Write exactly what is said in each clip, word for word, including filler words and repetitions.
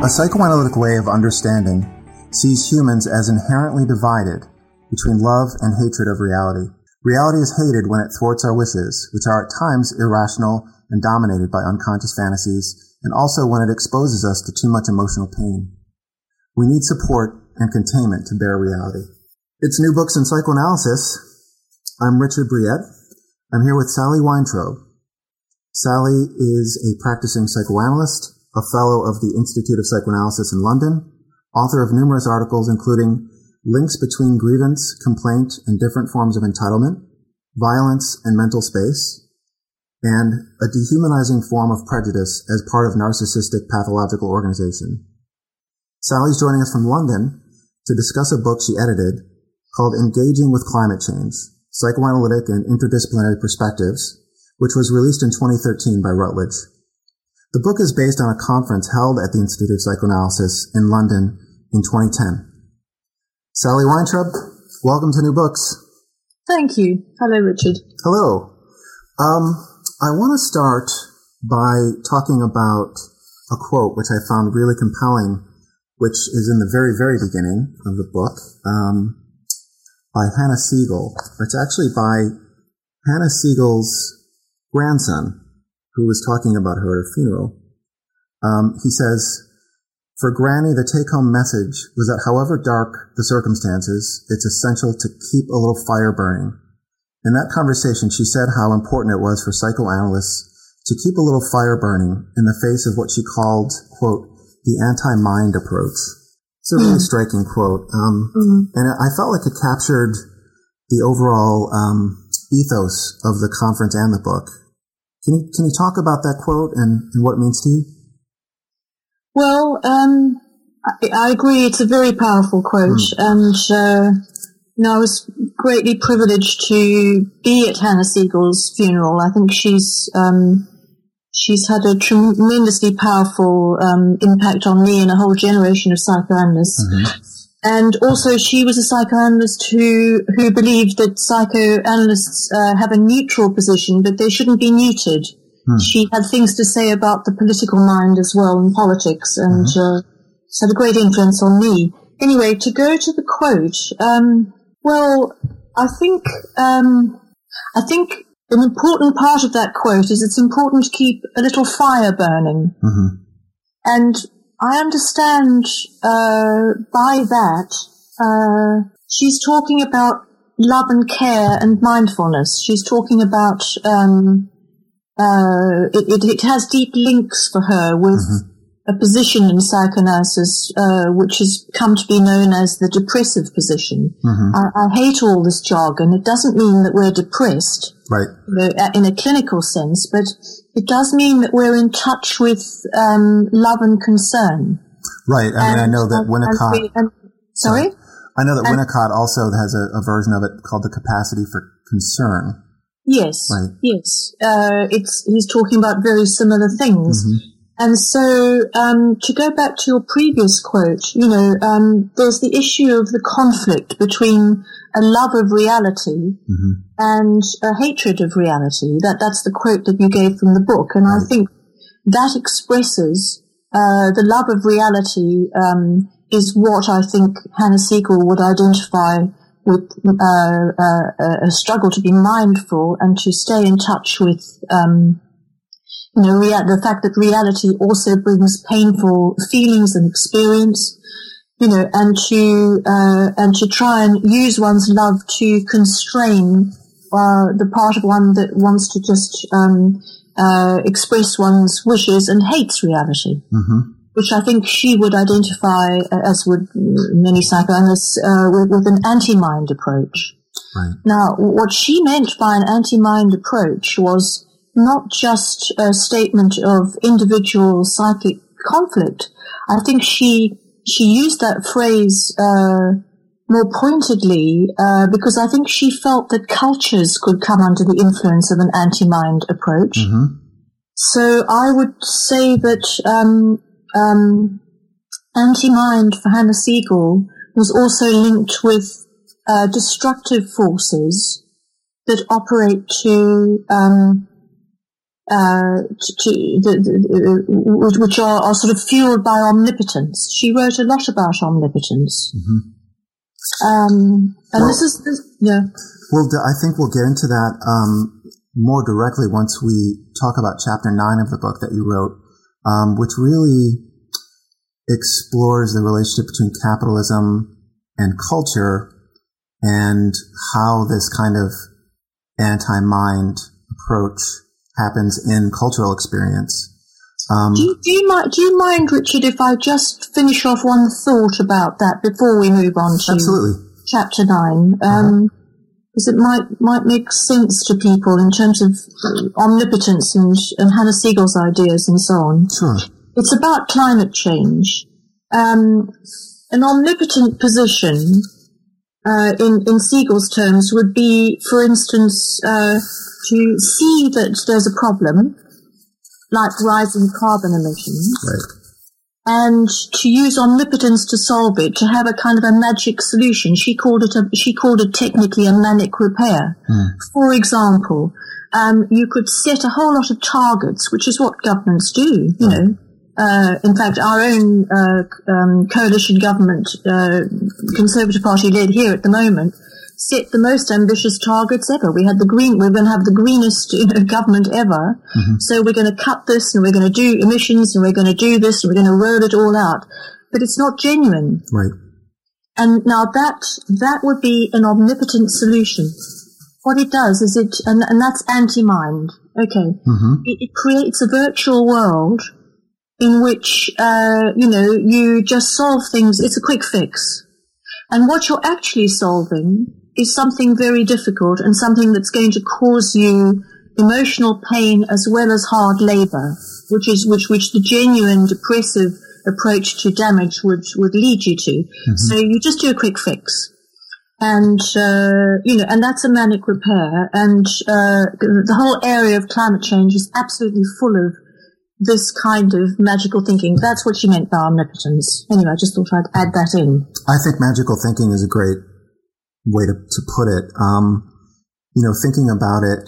A psychoanalytic way of understanding sees humans as inherently divided between love and hatred of reality. Reality is hated when it thwarts our wishes, which are at times irrational and dominated by unconscious fantasies, and also when it exposes us to too much emotional pain. We need support and containment to bear reality. It's New Books in Psychoanalysis. I'm Richard Briette. I'm here with Sally Weintraub. Sally is a practicing psychoanalyst, a fellow of the Institute of Psychoanalysis in London, author of numerous articles including Links Between Grievance, Complaint, and Different Forms of Entitlement, Violence and Mental Space, and A Dehumanizing Form of Prejudice as Part of Narcissistic Pathological Organization. Sally's joining us from London to discuss a book she edited called Engaging with Climate Change, Psychoanalytic and Interdisciplinary Perspectives, which was released in twenty thirteen by Routledge. The book is based on a conference held at the Institute of Psychoanalysis in London in twenty ten. Sally Weintraub, welcome to New Books. Thank you. Hello, Richard. Hello. Um, I want to start by talking about a quote which I found really compelling, which is in the very, very beginning of the book, um, by Hannah Siegel. It's actually by Hannah Siegel's grandson, who was talking about her at her funeral. Um, he says, "For Granny, the take-home message was that however dark the circumstances, it's essential to keep a little fire burning. In that conversation, she said how important it was for psychoanalysts to keep a little fire burning in the face of what she called, quote, the anti-mind approach." It's a really mm. striking quote. Um, mm. And I felt like it captured the overall um, ethos of the conference and the book. Can you, can you talk about that quote and, and what it means to you? Well, um, I, I agree. It's a very powerful quote. Mm. And, uh, you know, I was greatly privileged to be at Hannah Siegel's funeral. I think she's, um, she's had a tremendously powerful, um, impact on me and a whole generation of psychoanalysts. Mm-hmm. And also she was a psychoanalyst who, who believed that psychoanalysts uh, have a neutral position, but they shouldn't be neutered. Hmm. She had things to say about the political mind as well in politics, and mm-hmm. uh, it's had a great influence on me. Anyway, to go to the quote, um, well, I think, um, I think an important part of that quote is it's important to keep a little fire burning. Mm-hmm. And I understand uh, by that uh, she's talking about love and care and mindfulness. She's talking about um, uh, it, it, it has deep links for her with mm-hmm. a position in psychoanalysis uh, which has come to be known as the depressive position. Mm-hmm. I, I hate all this jargon. It doesn't mean that we're depressed, right, you know, in a clinical sense, but it does mean that we're in touch with um, love and concern. Right. I mean, and, I know that Winnicott... And, and, sorry? I know that and, Winnicott also has a, a version of it called the capacity for concern. Yes. Right. Yes. Uh, it's he's talking about very similar things. Mm-hmm. And so, um, to go back to your previous quote, you know, um, there's the issue of the conflict between a love of reality mm-hmm. and a hatred of reality. That, that's the quote that you gave from the book. And right. I think that expresses, uh, the love of reality, um, is what I think Hannah Siegel would identify with, uh, uh, a struggle to be mindful and to stay in touch with, um, you know, rea- the fact that reality also brings painful feelings and experience, you know, and to, uh, and to try and use one's love to constrain, uh, the part of one that wants to just, um, uh, express one's wishes and hates reality. Mm-hmm. Which I think she would identify, uh, as would many psychoanalysts, uh, with, with an anti-mind approach. Right. Now, what she meant by an anti-mind approach was not just a statement of individual psychic conflict. I think she she used that phrase uh more pointedly uh because I think she felt that cultures could come under the influence of an anti-mind approach. Mm-hmm. So I would say that um um anti-mind for Hannah Siegel was also linked with uh destructive forces that operate to um uh, to, to the, the, which are, are sort of fueled by omnipotence. She wrote a lot about omnipotence. Mm-hmm. Um, and well, this is, this, yeah. Well, I think we'll get into that um, more directly once we talk about chapter nine of the book that you wrote, um, which really explores the relationship between capitalism and culture and how this kind of anti-mind approach happens in cultural experience. Um, do, you, do, you mind, do you mind, Richard, if I just finish off one thought about that before we move on to absolutely. chapter nine? Um, uh-huh. Because it might might make sense to people in terms of omnipotence and, and Hannah Siegel's ideas and so on. Sure. It's about climate change. Um, an omnipotent position, uh, in, in Siegel's terms, would be, for instance, uh, to see that there's a problem, like rising carbon emissions, right, and to use omnipotence to solve it, to have a kind of a magic solution. She called it a, she called it technically a manic repair. Mm. For example, um, you could set a whole lot of targets, which is what governments do, you right. know. Uh, in fact, our own, uh, um, coalition government, uh, Conservative Party led here at the moment, set the most ambitious targets ever. We had the green, we're going to have the greenest, you know, government ever. Mm-hmm. So we're going to cut this and we're going to do emissions and we're going to do this and we're going to roll it all out. But it's not genuine. Right. And now that, that would be an omnipotent solution. What it does is it, and, and that's anti-mind. Okay. Mm-hmm. It, it creates a virtual world in which, uh, you know, you just solve things. It's a quick fix. And what you're actually solving is something very difficult and something that's going to cause you emotional pain as well as hard labor, which is, which, which the genuine depressive approach to damage would, would lead you to. Mm-hmm. So you just do a quick fix. And, uh, you know, and that's a manic repair. And, uh, the whole area of climate change is absolutely full of this kind of magical thinking. That's what she meant by omnipotence. Anyway, I just thought I'd add that in. I think magical thinking is a great way to, to put it. Um, you know, thinking about it,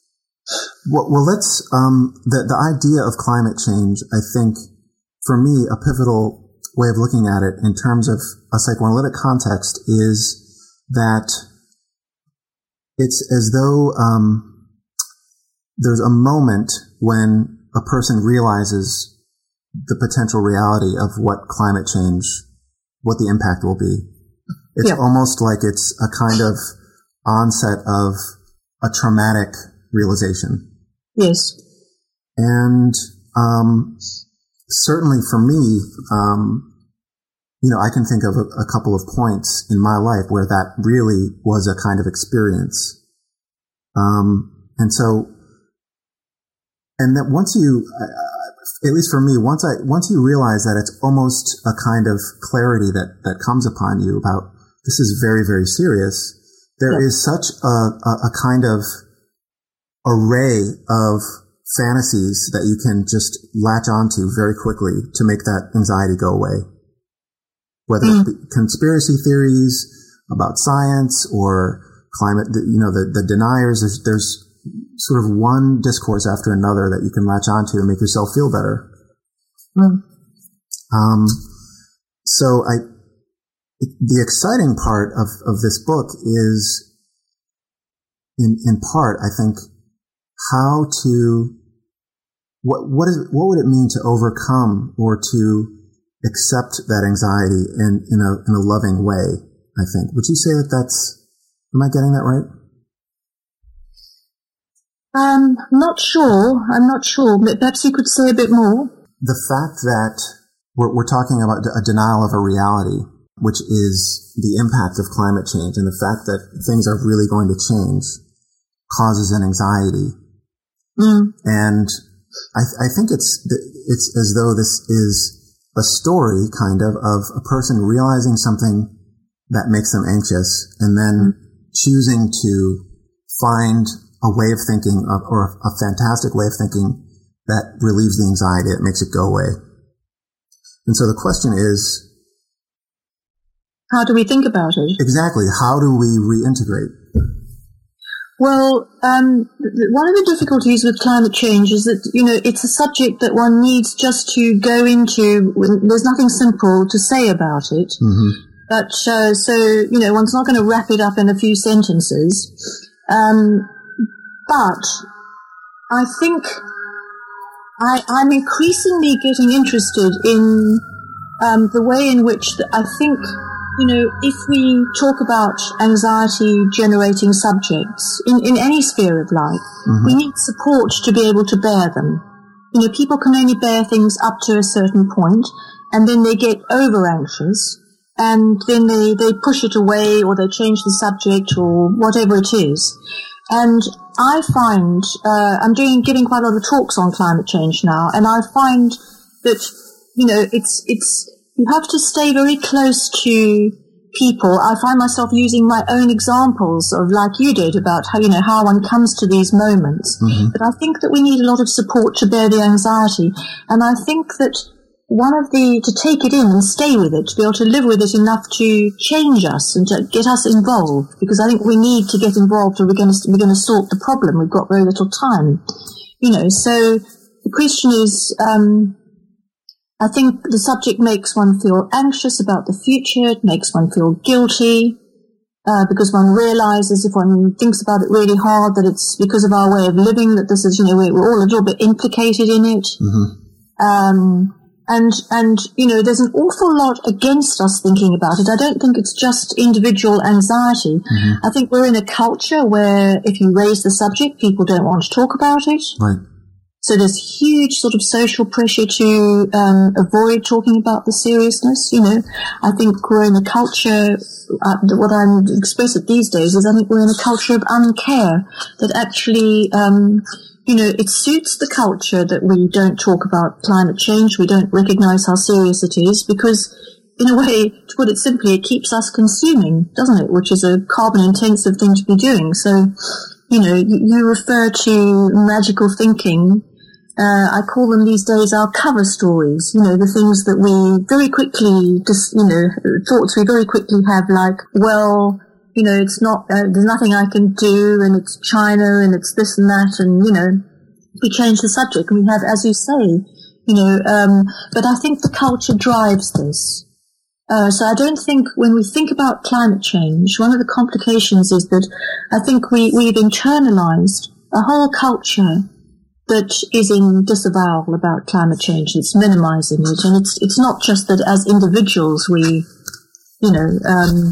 well, well let's, um, the, the idea of climate change, I think, for me, a pivotal way of looking at it in terms of a psychoanalytic context is that it's as though, um, there's a moment when a person realizes the potential reality of what climate change, what the impact will be. It's yeah. almost like it's a kind of onset of a traumatic realization. Yes. And um, certainly for me, um, you know, I can think of a, a couple of points in my life where that really was a kind of experience. Um, and so And that once you, uh, at least for me, once I, once you realize that it's almost a kind of clarity that, that comes upon you about this is very, very serious, there yeah. is such a, a, a kind of array of fantasies that you can just latch onto very quickly to make that anxiety go away. Whether mm. it be conspiracy theories about science or climate, you know, the, the deniers, there's, there's, sort of one discourse after another that you can latch onto and make yourself feel better. Mm. Um, so I, the exciting part of, of this book is, in, in part, I think, how to, what, what is, what would it mean to overcome or to accept that anxiety in, in a, in a loving way, I think. Would you say that that's, am I getting that right? Um, not sure. I'm not sure. Perhaps you could say a bit more. The fact that we're, we're talking about a denial of a reality, which is the impact of climate change, and the fact that things are really going to change causes an anxiety. Mm. And I, I think it's, it's as though this is a story, kind of, of a person realizing something that makes them anxious and then mm. choosing to find a way of thinking of, or a fantastic way of thinking that relieves the anxiety, that makes it go away. And so the question is, how do we think about it? Exactly. How do we reintegrate? Well, um, th- one of the difficulties with climate change is that, you know, it's a subject that one needs just to go into. There's nothing simple to say about it. Mm-hmm. But, uh, so, you know, one's not going to wrap it up in a few sentences. Um, but I think I, I'm increasingly getting interested in um, the way in which the, I think, you know, if we talk about anxiety-generating subjects in, in any sphere of life, mm-hmm. we need support to be able to bear them. You know, people can only bear things up to a certain point, and then they get over-anxious, and then they, they push it away, or they change the subject, or whatever it is. And I find, uh, I'm doing, giving quite a lot of talks on climate change now, and I find that, you know, it's, it's, you have to stay very close to people. I find myself using my own examples of, like you did, about how, you know, how one comes to these moments. Mm-hmm. But I think that we need a lot of support to bear the anxiety. And I think that one of the, to take it in and stay with it, to be able to live with it enough to change us and to get us involved, because I think we need to get involved or we're going to, we're going to sort the problem. We've got very little time, you know. So the question is, um, I think the subject makes one feel anxious about the future. It makes one feel guilty, uh, because one realizes, if one thinks about it really hard, that it's because of our way of living, that this is, you know, we're, we're all a little bit implicated in it. Mm-hmm. Um, and, and, you know, there's an awful lot against us thinking about it. I don't think it's just individual anxiety. Mm-hmm. I think we're in a culture where if you raise the subject, people don't want to talk about it. Right. So there's huge sort of social pressure to um, avoid talking about the seriousness. You know, I think we're in a culture, uh, what I'm expressing these days is I think we're in a culture of uncare that actually, um, you know, it suits the culture that we don't talk about climate change. We don't recognize how serious it is because, in a way, to put it simply, it keeps us consuming, doesn't it? Which is a carbon-intensive thing to be doing. So, you know, you, you refer to magical thinking. Uh, I call them these days our cover stories, you know, the things that we very quickly just, you know, thoughts we very quickly have like, well, you know, it's not, uh, there's nothing I can do and it's China and it's this and that and, you know, we change the subject and we have, as you say, you know, um, but I think the culture drives this. Uh, so I don't think when we think about climate change, one of the complications is that I think we, we've internalized a whole culture that is in disavowal about climate change. It's minimizing it. And it's, it's not just that as individuals we, you know, um,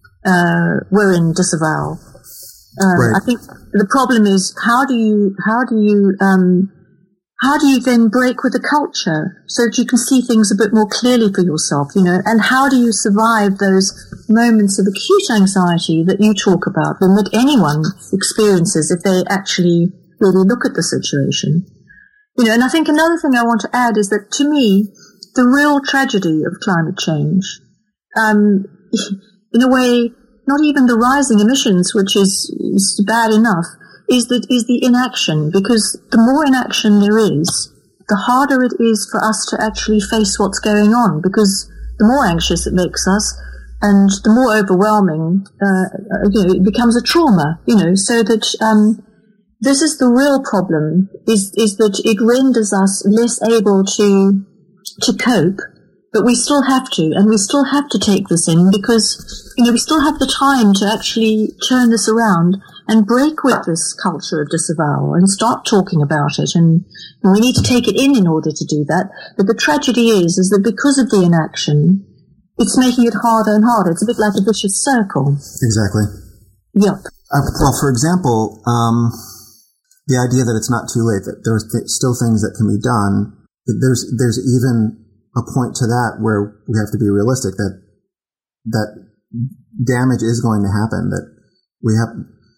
uh, we're in disavowal. Uh, right. I think the problem is how do you, how do you, um, how do you then break with the culture so that you can see things a bit more clearly for yourself, you know, and how do you survive those moments of acute anxiety that you talk about and that anyone experiences if they actually really look at the situation. You know, and I think another thing I want to add is that to me, the real tragedy of climate change, um, in a way, not even the rising emissions, which is, is bad enough, is that is the inaction, because the more inaction there is, the harder it is for us to actually face what's going on, because the more anxious it makes us, and the more overwhelming, uh, you know, it becomes a trauma, you know, so that, um, this is the real problem, is, is that it renders us less able to, to cope, but we still have to, and we still have to take this in because, you know, we still have the time to actually turn this around and break with this culture of disavowal and start talking about it, and, and we need to take it in in order to do that. But the tragedy is, is that because of the inaction, it's making it harder and harder. It's a bit like a vicious circle. Exactly. Yep. Uh, well, for example, um, the idea that it's not too late, that there's th- still things that can be done. There's, there's even a point to that where we have to be realistic that, that damage is going to happen, that we have,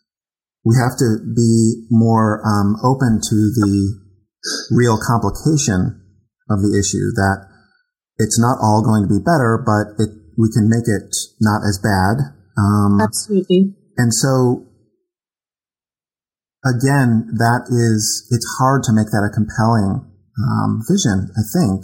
we have to be more, um, open to the real complication of the issue, that it's not all going to be better, but it, we can make it not as bad. Um, Absolutely. And so, again, that is, it's hard to make that a compelling um, vision, I think,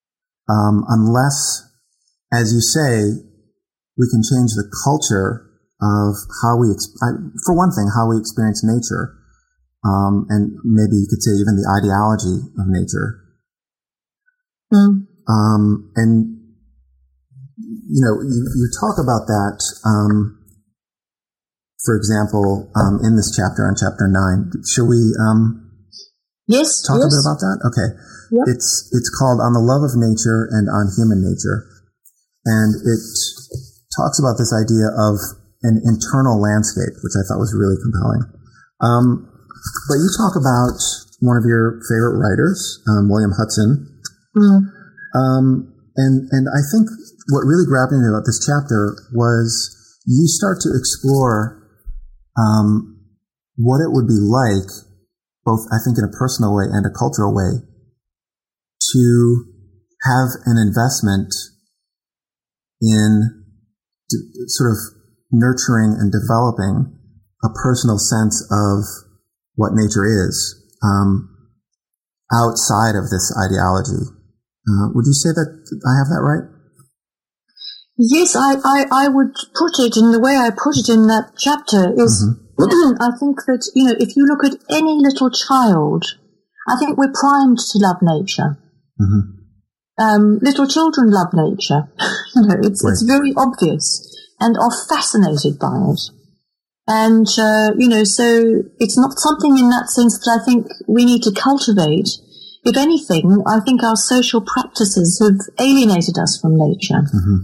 um, unless, as you say, we can change the culture of how we, for one thing, how we experience nature, um, and maybe you could say even the ideology of nature. Mm. Um, and, you know, you, you talk about that, um, for example, um, in this chapter, on chapter nine. Shall we, um, yes, talk yes. a bit about that? Okay. Yep. It's, it's called On the Love of Nature and on Human Nature. And it talks about this idea of an internal landscape, which I thought was really compelling. Um, but you talk about one of your favorite writers, um, William Hudson. Mm. Um, and, and I think what really grabbed me about this chapter was you start to explore, um, what it would be like, both, I think, in a personal way and a cultural way, to have an investment in d- sort of nurturing and developing a personal sense of what nature is, um, outside of this ideology. Uh, would you say that I have that right? Yes, I, I, I would put it in the way I put it in that chapter is, mm-hmm. I think that, you know, if you look at any little child, I think we're primed to love nature. Mm-hmm. Um, little children love nature. you know, it's, right. it's very obvious and are fascinated by it. And, uh, you know, so it's not something in that sense that I think we need to cultivate. If anything, I think our social practices have alienated us from nature. Mm-hmm.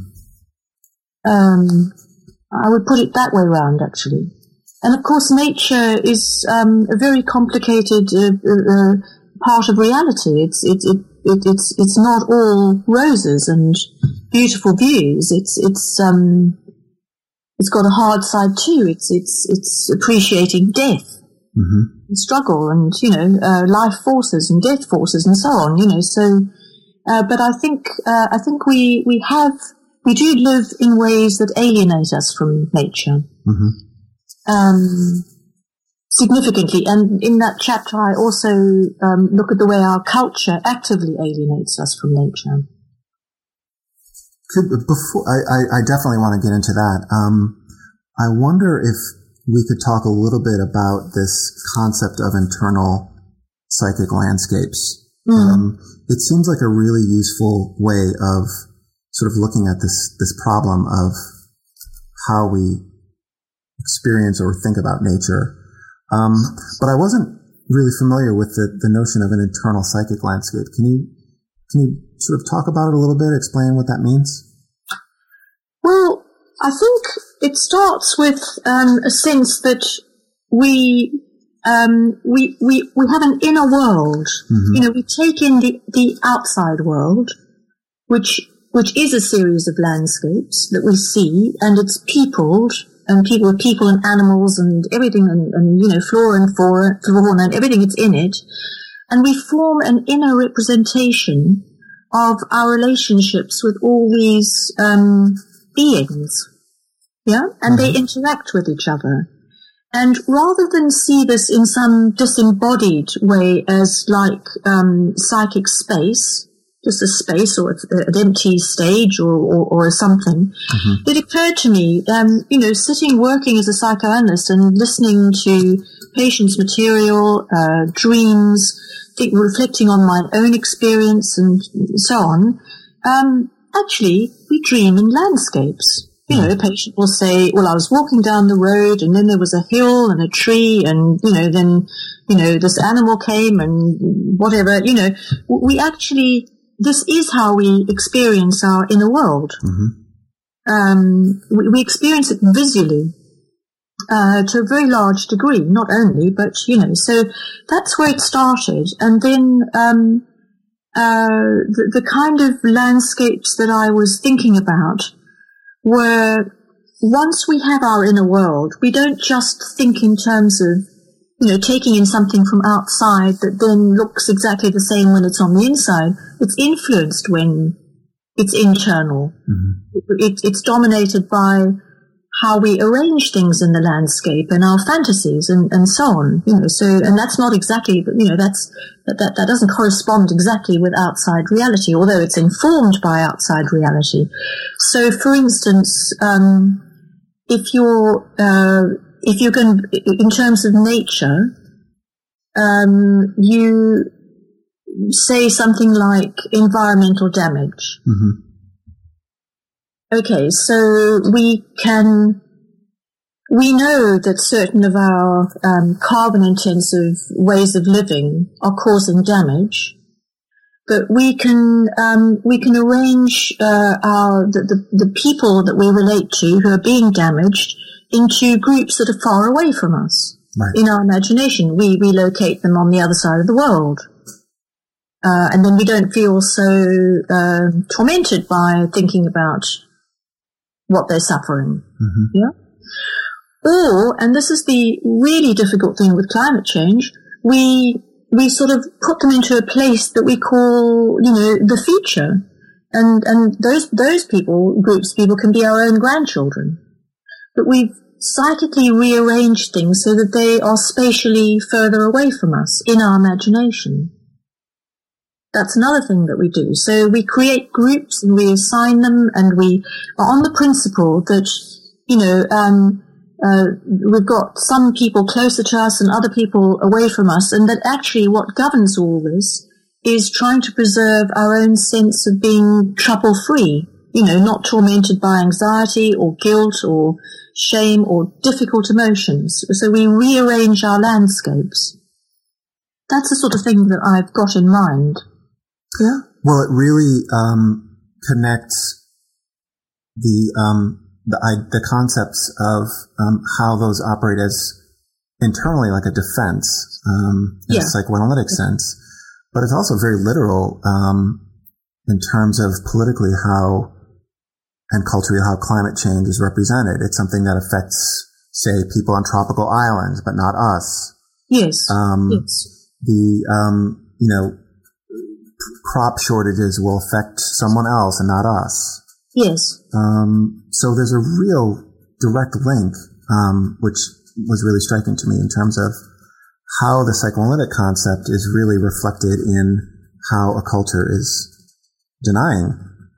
Um, I would put it that way round, actually. And of course, nature is um, a very complicated uh, uh, part of reality. It's it, it it it's it's not all roses and beautiful views. It's it's um it's got a hard side too. It's it's it's appreciating death, mm-hmm. and struggle, and you know uh, life forces and death forces and so on. You know, so uh, but I think uh, I think we we have. We do live in ways that alienate us from nature, mm-hmm. um, significantly. And in that chapter, I also um, look at the way our culture actively alienates us from nature. Could, before I, I, I definitely want to get into that. Um, I wonder if we could talk a little bit about this concept of internal psychic landscapes. Mm. Um, it seems like a really useful way of sort of looking at this, this problem of how we experience or think about nature. Um, but I wasn't really familiar with the, the notion of an internal psychic landscape. Can you, can you sort of talk about it a little bit, explain what that means? Well, I think it starts with, um, a sense that we, um, we, we, we have an inner world. Mm-hmm. You know, we take in the, the outside world, which which is a series of landscapes that we see, and it's peopled, and people are people and animals and everything, and, and you know, flora and fauna, fauna and everything that's in it. And we form an inner representation of our relationships with all these um, beings, yeah? And mm-hmm. they interact with each other. And rather than see this in some disembodied way as like um, psychic space, just a space or an empty stage or, or, or something, mm-hmm. it occurred to me, um, you know, sitting, working as a psychoanalyst and listening to patients' material, uh, dreams, think, reflecting on my own experience and so on, um, actually, we dream in landscapes. You know, a patient will say, well, I was walking down the road and then there was a hill and a tree and, you know, then, you know, this animal came and whatever, you know, we actually... This is how we experience our inner world. Mm-hmm. Um, we, we experience it visually uh, to a very large degree, not only, but, you know, so that's where it started. And then um, uh, the, the kind of landscapes that I was thinking about were, once we have our inner world, we don't just think in terms of, you know, taking in something from outside that then looks exactly the same when it's on the inside. It's influenced when it's internal. Mm-hmm. It, it's dominated by how we arrange things in the landscape and our fantasies and, and so on. You know, so, and that's not exactly, you know, that's, that, that, that doesn't correspond exactly with outside reality, although it's informed by outside reality. So, for instance, um, if you're, uh, if you're going to, in terms of nature, um, you say something like environmental damage. Mm-hmm. Okay, so we can, we know that certain of our um, carbon-intensive ways of living are causing damage, but we can um, we can arrange uh, our the, the the people that we relate to who are being damaged into groups that are far away from us. Right. In our imagination, we relocate them on the other side of the world. Uh, and then we don't feel so uh, tormented by thinking about what they're suffering. Mm-hmm. Yeah. Or, and this is the really difficult thing with climate change, we we sort of put them into a place that we call, you know, the future, and and those those people, groups of people, can be our own grandchildren. But we've psychically rearranged things so that they are spatially further away from us in our imagination. That's another thing that we do. So we create groups and we assign them, and we are on the principle that, you know, um, uh, we've got some people closer to us and other people away from us, and that actually what governs all this is trying to preserve our own sense of being trouble-free, you know, not tormented by anxiety or guilt or shame or difficult emotions. So we rearrange our landscapes. That's the sort of thing that I've got in mind. Yeah. Well, it really um, connects the um, the I, the concepts of um, how those operate as internally, like a defense, um, in yeah. a psychoanalytic yeah. sense, but it's also very literal um, in terms of politically how and culturally how climate change is represented. It's something that affects, say, people on tropical islands, but not us. Yes. Um, yes. The um, you know. crop shortages will affect someone else and not us. Yes. Um, so there's a real direct link, um, which was really striking to me in terms of how the psychoanalytic concept is really reflected in how a culture is denying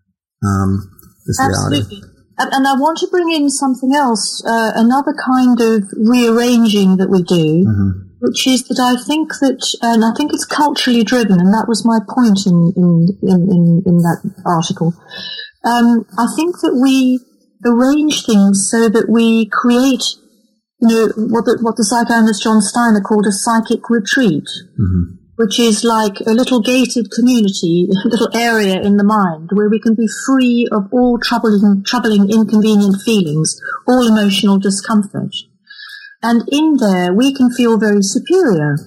um, this Absolutely. reality. And, and I want to bring in something else, uh, another kind of rearranging that we do. Mm-hmm. Which is that I think that, and I think it's culturally driven, and that was my point in in in, in, in that article. Um, I think that we arrange things so that we create, you know, what the, what the psychoanalyst John Steiner called a psychic retreat, mm-hmm. which is like a little gated community, a little area in the mind where we can be free of all troubling, troubling, inconvenient feelings, all emotional discomfort. And in there, we can feel very superior,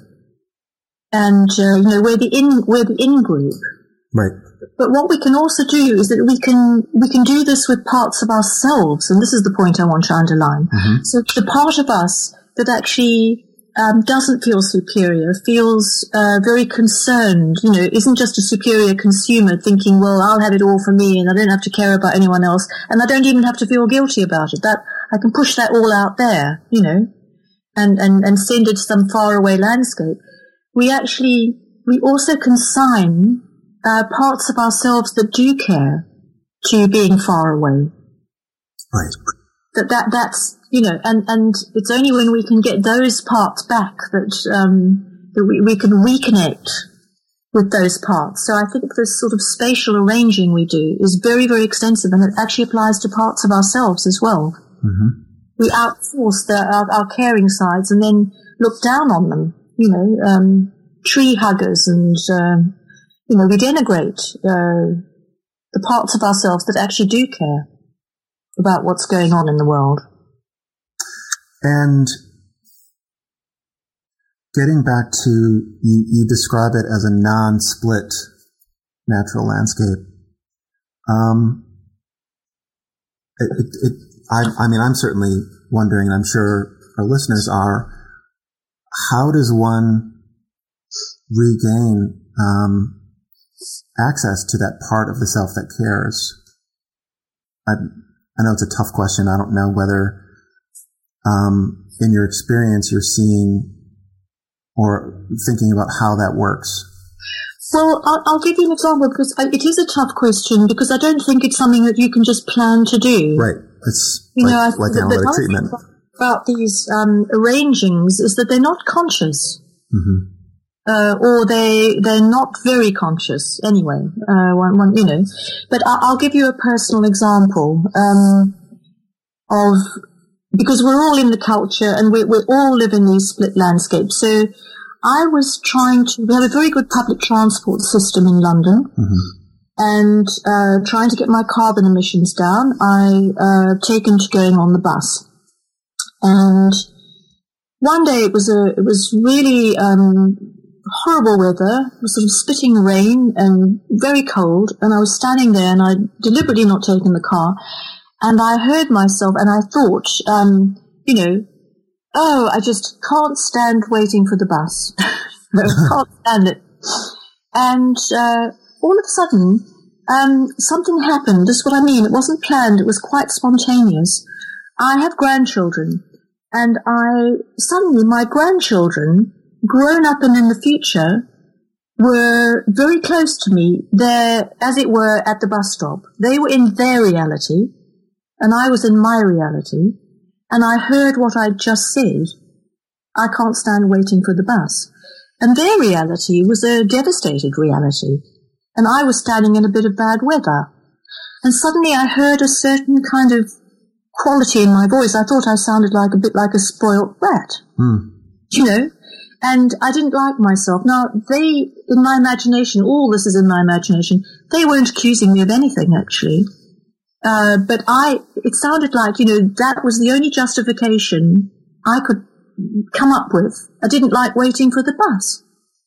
and uh, you know we're the in we're the in group. Right. But what we can also do is that we can we can do this with parts of ourselves, and this is the point I want to underline. Mm-hmm. So the part of us that actually um, doesn't feel superior, feels uh, very concerned. You know, isn't just a superior consumer thinking, "Well, I'll have it all for me, and I don't have to care about anyone else, and I don't even have to feel guilty about it." That I can push that all out there. You know. And, and, and send it to some faraway landscape. We actually, we also consign uh, parts of ourselves that do care to being far away. Right. That, that, that's, you know, and, and it's only when we can get those parts back that, um, that we, we can reconnect with those parts. So I think this sort of spatial arranging we do is very, very extensive, and it actually applies to parts of ourselves as well. Mm-hmm. We outsource the, our, our caring sides and then look down on them, you know, um, tree huggers, and, uh, you know, we denigrate uh, the parts of ourselves that actually do care about what's going on in the world. And getting back to, you, you describe it as a non-split natural landscape. Um, it, it, it I, I mean, I'm certainly wondering, and I'm sure our listeners are, how does one regain um, access to that part of the self that cares? I, I know it's a tough question. I don't know whether, um, in your experience, you're seeing or thinking about how that works. Well, I'll, I'll give you an example, because I, it is a tough question, because I don't think it's something that you can just plan to do. Right. It's you like, know, I, like the, analytic the treatment. About these um, arrangings is that they're not conscious. Mm-hmm. Uh, or they, they're not very conscious anyway, uh, one, one, you know. But I, I'll give you a personal example, um, of, because we're all in the culture and we, we all live in these split landscapes. So I was trying to, we have a very good public transport system in London, mm-hmm. and, uh, trying to get my carbon emissions down, I, uh, taken to going on the bus. And one day it was a, it was really, um, horrible weather, it was sort of spitting rain and very cold, and I was standing there and I'd deliberately not taken the car, and I heard myself and I thought, um, you know, oh, I just can't stand waiting for the bus. I can't stand it. And uh, all of a sudden, um, something happened. This is what I mean. It wasn't planned. It was quite spontaneous. I have grandchildren, and I suddenly, my grandchildren, grown up and in the future, were very close to me. They're, as it were, at the bus stop. They were in their reality, and I was in my reality, and I heard what I'd just said. I can't stand waiting for the bus. And their reality was a devastated reality, and I was standing in a bit of bad weather. And suddenly I heard a certain kind of quality in my voice. I thought I sounded like a bit like a spoilt rat. Mm. You know? And I didn't like myself. Now, they, in my imagination, all this is in my imagination, they weren't accusing me of anything, actually. Uh, but I, it sounded like, you know, that was the only justification I could come up with. I didn't like waiting for the bus.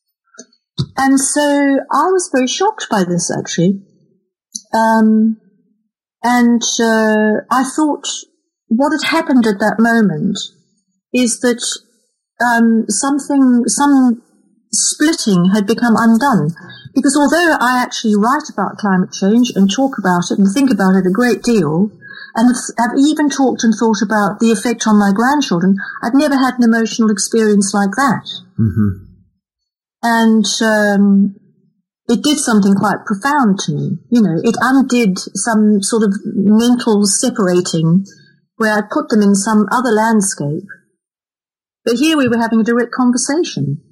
And so I was very shocked by this, actually. Um, and uh, I thought what had happened at that moment is that Um, something, some splitting had become undone. Because although I actually write about climate change and talk about it and think about it a great deal, and have even talked and thought about the effect on my grandchildren, I've never had an emotional experience like that. Mm-hmm. And um, it did something quite profound to me. You know, it undid some sort of mental separating where I put them in some other landscape. But here we were having a direct conversation.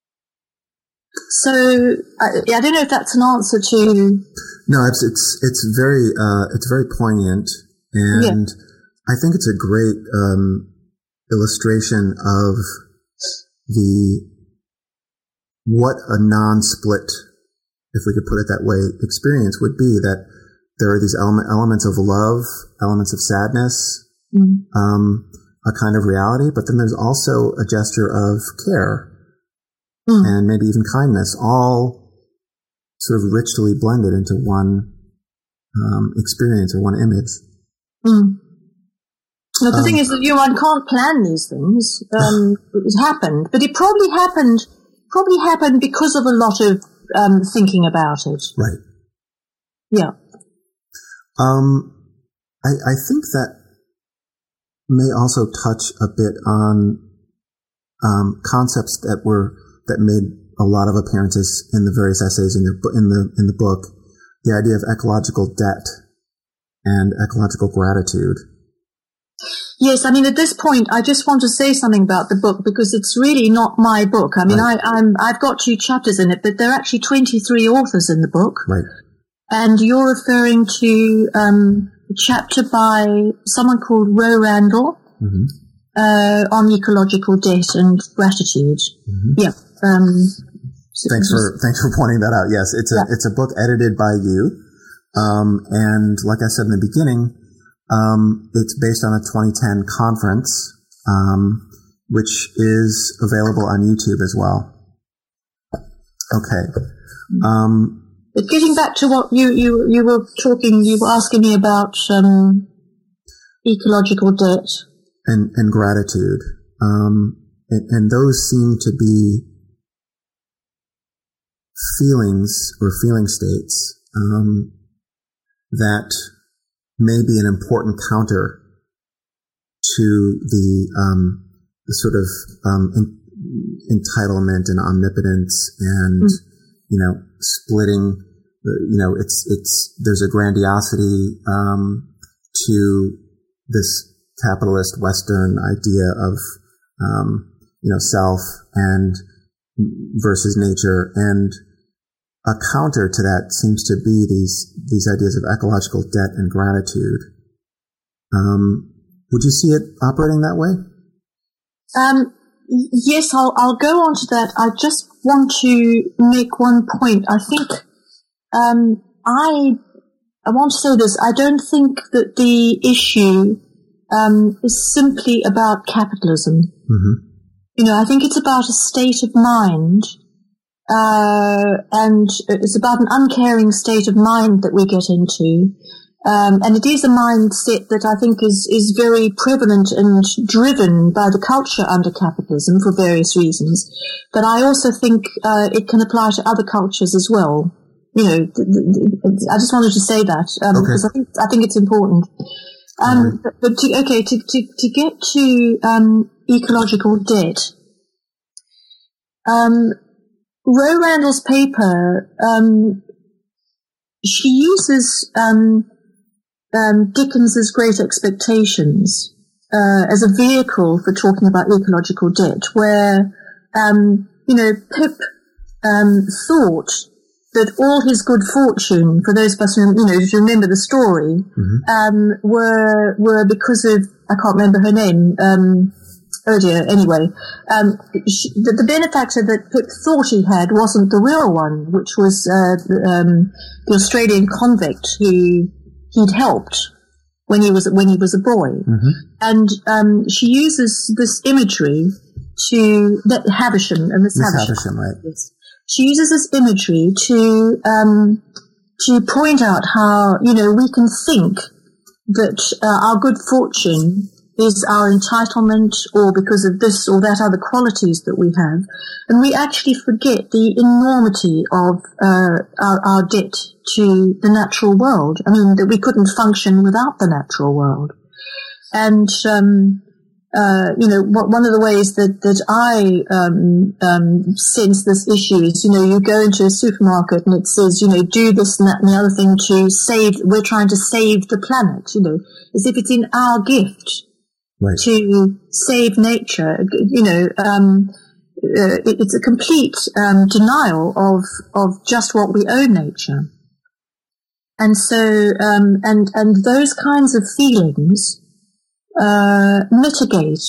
So I, I don't know if that's an answer to. No, it's it's it's very uh, it's very poignant, and yeah. I think it's a great um, illustration of the what a non-split, if we could put it that way, experience would be. That there are these element, elements of love, elements of sadness. Mm. Um, a kind of reality, but then there's also a gesture of care mm. and maybe even kindness, all sort of richly blended into one um, experience or one image. Mm. Well, the um, thing is that you one can't plan these things. Um, it happened, but it probably happened, probably happened because of a lot of um, thinking about it. Right. Yeah. Um, I, I think that may also touch a bit on um, concepts that were that made a lot of appearances in the various essays in your in the in the book. The idea of ecological debt and ecological gratitude. Yes, I mean at this point, I just want to say something about the book because it's really not my book. I mean, right. I, I'm I've got two chapters in it, but there are actually twenty-three authors in the book. Right. And you're referring to um, a chapter by someone called Ro Randall mm-hmm. uh, on ecological debt and gratitude. Mm-hmm. Yeah. Um, so thanks for thanks for pointing that out. Yes, it's a yeah. it's a book edited by you, um, and like I said in the beginning, um, it's based on a twenty ten conference, um, which is available on YouTube as well. Okay. Um, But getting back to what you, you, you were talking, you were asking me about um, ecological debt. And, and gratitude. Um, and, and those seem to be feelings or feeling states um, that may be an important counter to the, um, the sort of um, in, entitlement and omnipotence and, mm. you know, splitting. You know, it's, it's, there's a grandiosity, um, to this capitalist Western idea of, um, you know, self and versus nature. And a counter to that seems to be these, these ideas of ecological debt and gratitude. Um, would you see it operating that way? Um, yes, I'll, I'll go on to that. I just want to make one point. I think, um, I, I want to say this. I don't think that the issue, um, is simply about capitalism. Mm-hmm. You know, I think it's about a state of mind, uh, and it's about an uncaring state of mind that we get into. Um, and it is a mindset that I think is, is very prevalent and driven by the culture under capitalism for various reasons. But I also think, uh, it can apply to other cultures as well. You know, th- th- I just wanted to say that, um, okay. because I think, I think it's important. Um, right. but, but to, okay, to, to, to get to, um, ecological debt, um, Ro Randall's paper, um, she uses, um, Um, Dickens's Great Expectations uh, as a vehicle for talking about ecological debt, where um, you know Pip um, thought that all his good fortune, for those of us who you know who remember the story, mm-hmm. um, were were because of I can't remember her name. Um, oh dear. Anyway, um, she, the, the benefactor that Pip thought he had wasn't the real one, which was uh, um, the Australian convict who he'd helped when he was when he was a boy, mm-hmm. and um, she uses this imagery to that Havisham and Miss Havisham, Havisham, right? Yes. She uses this imagery to um, to point out how you know we can think that uh, our good fortune is our entitlement, or because of this or that other qualities that we have, and we actually forget the enormity of uh, our, our debt to the natural world. I mean, that we couldn't function without the natural world. And, um, uh, you know, one of the ways that, that I, um, um, sense this issue is, you know, you go into a supermarket and it says, you know, do this and that and the other thing to save, we're trying to save the planet, you know, as if it's in our gift right. to save nature, you know, um, uh, it, it's a complete, um, denial of, of just what we owe nature. And so, um, and, and those kinds of feelings, uh, mitigate,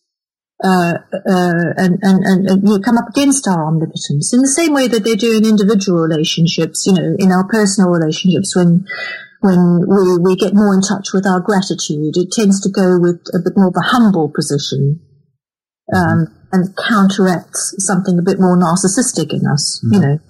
uh, uh, and, and, and, and you know, come up against our omnipotence in the same way that they do in individual relationships, you know, in our personal relationships when, when we, we get more in touch with our gratitude, it tends to go with a bit more of a humble position, um, mm-hmm. and counteracts something a bit more narcissistic in us, mm-hmm. you know.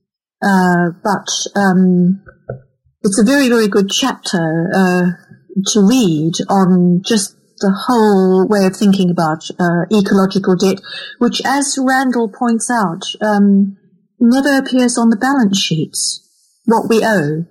Uh, but, um, it's a very, very good chapter uh, to read on just the whole way of thinking about uh, ecological debt, which, as Randall points out, um, never appears on the balance sheets, what we owe,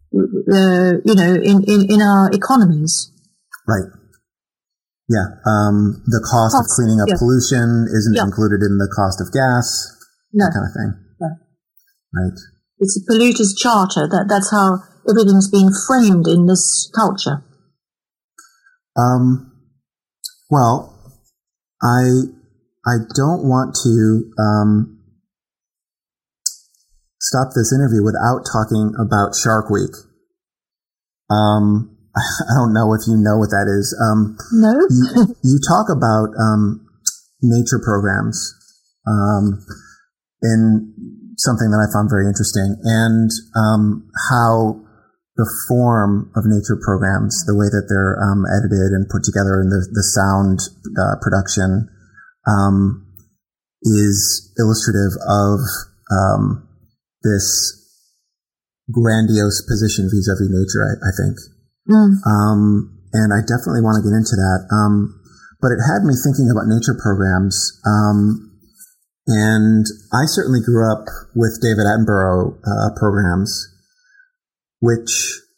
uh, you know, in, in, in our economies. Right. Yeah. Um, the cost, cost of cleaning up yeah. pollution isn't yeah. included in the cost of gas, no. that kind of thing. No. Right. It's a polluter's charter. That, that's how everything's being framed in this culture. Um, well, I, I don't want to, um, stop this interview without talking about Shark Week. Um, I don't know if you know what that is. Um, no. you, you talk about, um, nature programs, um, in something that I found very interesting, and, um, how the form of nature programs, the way that they're um, edited and put together in the, the sound uh, production, um, is illustrative of um, this grandiose position vis-a-vis nature, I, I think. Mm. Um, and I definitely want to get into that. Um, but it had me thinking about nature programs. Um, and I certainly grew up with David Attenborough uh, programs, which,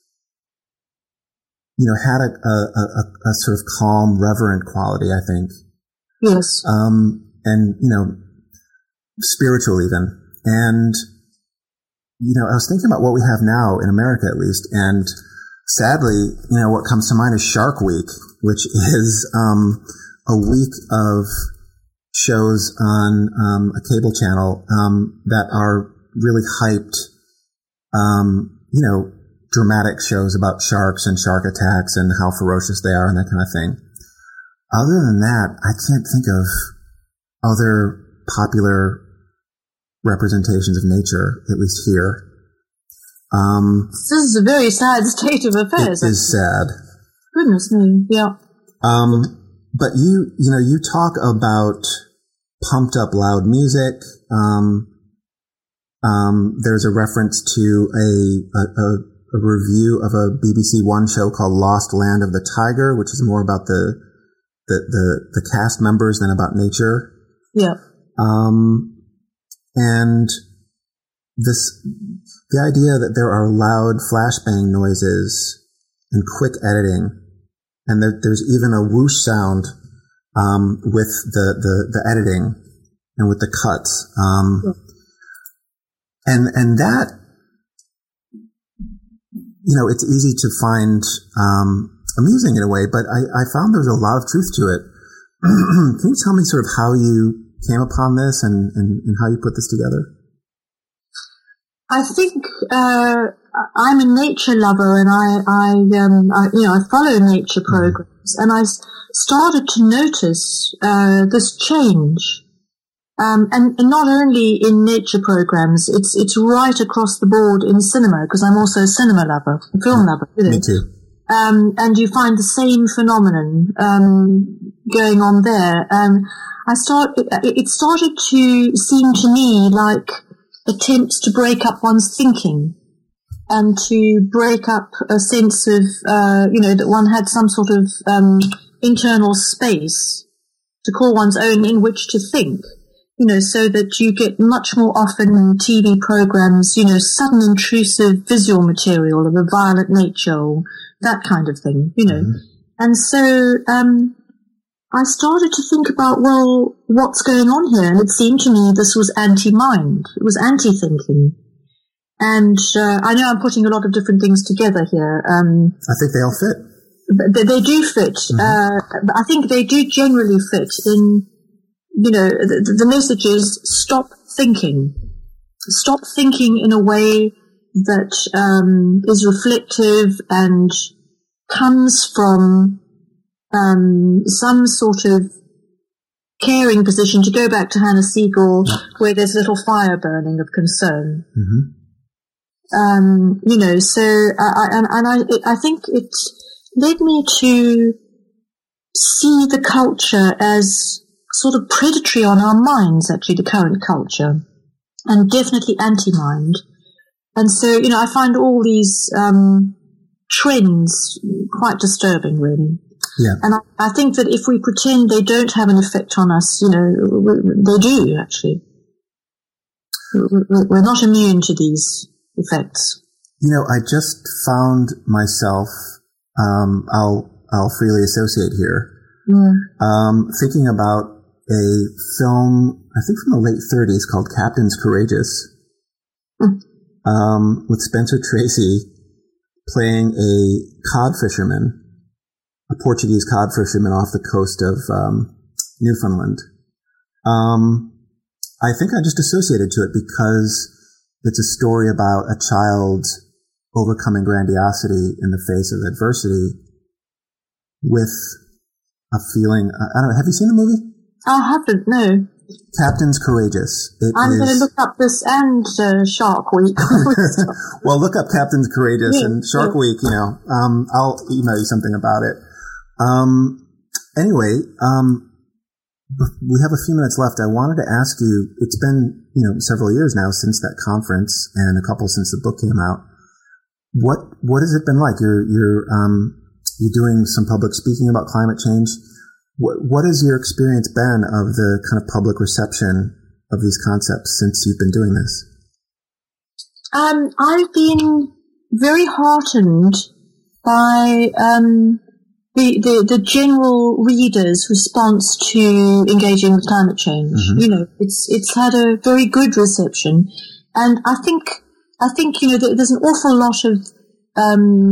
you know, had a, a, a, a sort of calm, reverent quality, I think. Yes. Um, and, you know, spiritual even. And, you know, I was thinking about what we have now in America, at least, and sadly, you know, what comes to mind is Shark Week, which is um, a week of shows on um, a cable channel um, that are really hyped, um, you know, dramatic shows about sharks and shark attacks and how ferocious they are and that kind of thing. Other than that, I can't think of other popular representations of nature, at least here. Um, this is a very sad state of affairs. It is sad. Goodness me, yeah. Um, but you, you know, you talk about pumped up loud music. Um, um, there's a reference to a, a, a, a review of a B B C One show called Lost Land of the Tiger, which is more about the, the, the, the cast members than about nature. Yeah. Um, and this, the idea that there are loud flashbang noises and quick editing, and there, there's even a whoosh sound, um, with the, the, the editing and with the cuts. Um, yeah. and, and that, you know, it's easy to find, um, amusing in a way, but I, I found there's a lot of truth to it. Can you tell me sort of how you came upon this and, and, and how you put this together? I think uh, I'm a nature lover, and I, I, um, I, you know, I follow nature programs, and I started to notice uh, this change, um, and, and not only in nature programs. It's it's right across the board in cinema, because I'm also a cinema lover, a film lover. You know? Me too. Um, and you find the same phenomenon um, going on there. Um, I start. It, it started to seem to me like attempts to break up one's thinking and to break up a sense of, uh, you know, that one had some sort of um, internal space to call one's own in which to think, you know, so that you get much more often in T V programs, you know, sudden intrusive visual material of a violent nature or that kind of thing, you know. Mm-hmm. And so um, I started to think about, well, what's going on here? And it seemed to me this was anti-mind. It was anti-thinking. And uh, I know I'm putting a lot of different things together here. Um, I think they all fit. They, they do fit. Mm-hmm. Uh, I think they do generally fit in, you know, the, the message is stop thinking. Stop thinking in a way that um, is reflective and comes from Um, some sort of caring position, to go back to Hannah Siegel, where there's a little fire burning of concern. Mm-hmm. Um, you know, so, I, I, and, and I, I think it led me to see the culture as sort of predatory on our minds, actually, the current culture, and definitely anti-mind. And so, you know, I find all these um, trends quite disturbing, really. Yeah. And I, I think that if we pretend they don't have an effect on us, you know, they do, actually. We're not immune to these effects. You know, I just found myself, um, I'll, I'll freely associate here, mm. um, thinking about a film, I think from the late thirties, called Captain's Courageous, mm. um, with Spencer Tracy playing a cod fisherman, a Portuguese cod fisherman off the coast of um, Newfoundland. Um, I think I just associated to it because it's a story about a child overcoming grandiosity in the face of adversity with a feeling. I don't know. Have you seen the movie? I haven't. No. Captain's Courageous. It I'm is... going to look up this and uh, Shark Week. Well, look up Captain's Courageous yeah, and Shark yeah. Week. You know, um, I'll email you something about it. Um, anyway, um, we have a few minutes left. I wanted to ask you, it's been, you know, several years now since that conference and a couple since the book came out. What, what has it been like? You're, you're, um, you're doing some public speaking about climate change. What, what has your experience been of the kind of public reception of these concepts since you've been doing this? Um, I've been very heartened by, um, The, the, the general reader's response to engaging with climate change. Mm-hmm. You know, it's, it's had a very good reception. And I think, I think, you know, there's an awful lot of, um,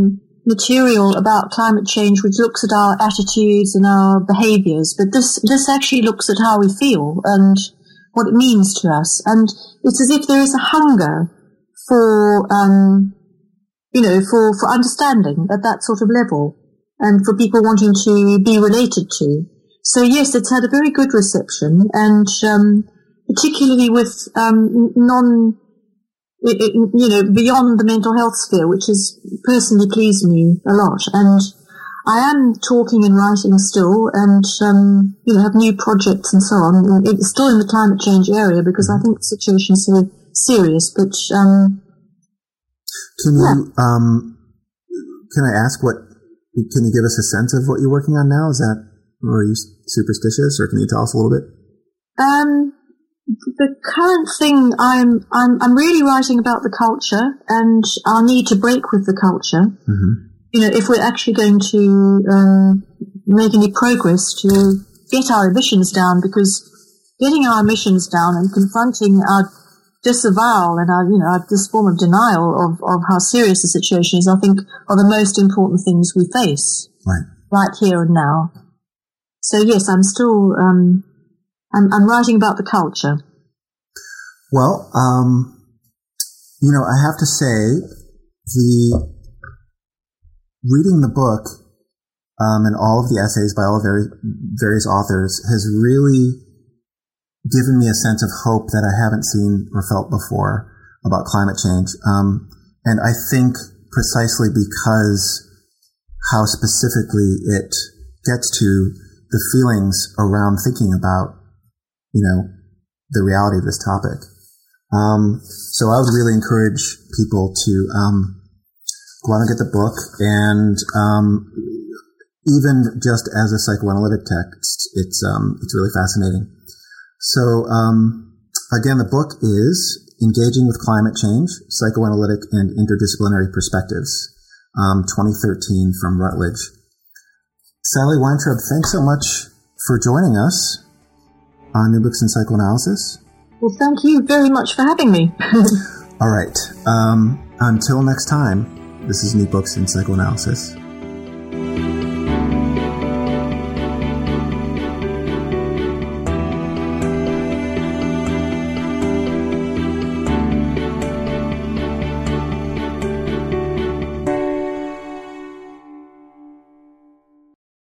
material about climate change which looks at our attitudes and our behaviors, but this this actually looks at how we feel and what it means to us. And it's as if there is a hunger for, um, you know, for, for understanding at that sort of level and for people wanting to be related to. So yes, it's had a very good reception, and um, particularly with um, non, you know, beyond the mental health sphere, which has personally pleased me a lot. And I am talking and writing still, and um, you know, have new projects and so on. It's still in the climate change area because I think the situation is so serious. But um, can you yeah. um, can I ask what? Can you give us a sense of what you're working on now? Is that, or are you superstitious, or can you tell us a little bit? Um, the current thing, I'm I'm I'm really writing about the culture and our need to break with the culture. Mm-hmm. You know, if we're actually going to um, make any progress to get our emissions down, because getting our emissions down and confronting our disavowal and our, you know, our, this form of denial of, of how serious the situation is, I think, are the most important things we face right, right here and now. So yes, I'm still, um, I'm, I'm writing about the culture. Well, um, you know, I have to say, the reading the book um, and all of the essays by all very various authors has really given me a sense of hope that I haven't seen or felt before about climate change. Um, and I think precisely because how specifically it gets to the feelings around thinking about, you know, the reality of this topic. Um, so I would really encourage people to um, go out and get the book, and um, even just as a psychoanalytic text, it's um, it's really fascinating. So, um, again, the book is Engaging with Climate Change, Psychoanalytic and Interdisciplinary Perspectives, um, twenty thirteen from Routledge. Sally Weintraub, thanks so much for joining us on New Books in Psychoanalysis. Well, thank you very much for having me. All right. Um, until next time, this is New Books in Psychoanalysis.